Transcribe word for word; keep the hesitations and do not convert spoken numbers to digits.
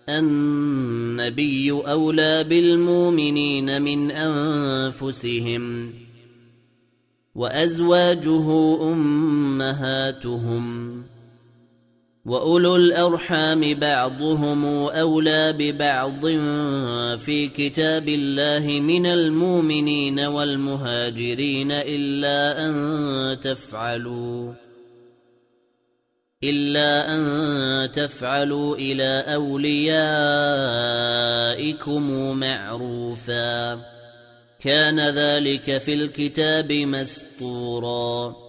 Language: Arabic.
النبي أولى بالمؤمنين من أنفسهم وأزواجه أمهاتهم وأولو الأرحام بعضهم أولى ببعض في كتاب الله من المؤمنين والمهاجرين إلا أن تفعلوا إلا أن تفعلوا إلى أوليائكم معروفا كان ذلك في الكتاب مسطورا